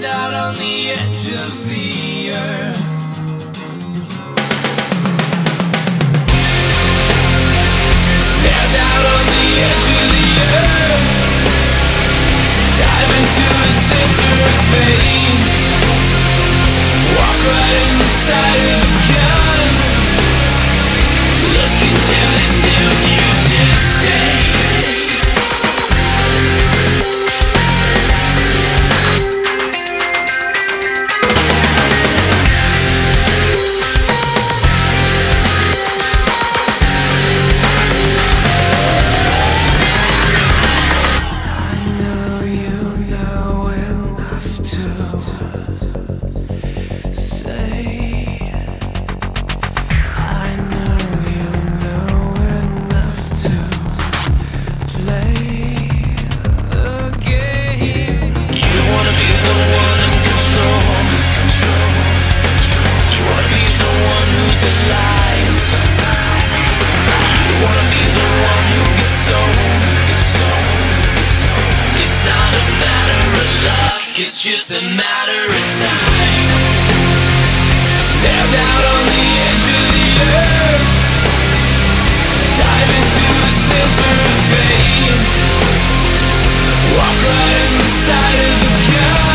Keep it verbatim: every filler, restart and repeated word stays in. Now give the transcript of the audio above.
Stand out on the edge of the earth. Stand out on the edge of the earth. Dive into the center of fate. Walk right inside of the gun. Look into this new future state. It's just a matter of time. Stand out on the edge of the earth. Dive into the center of fate. Walk right inside of the gun.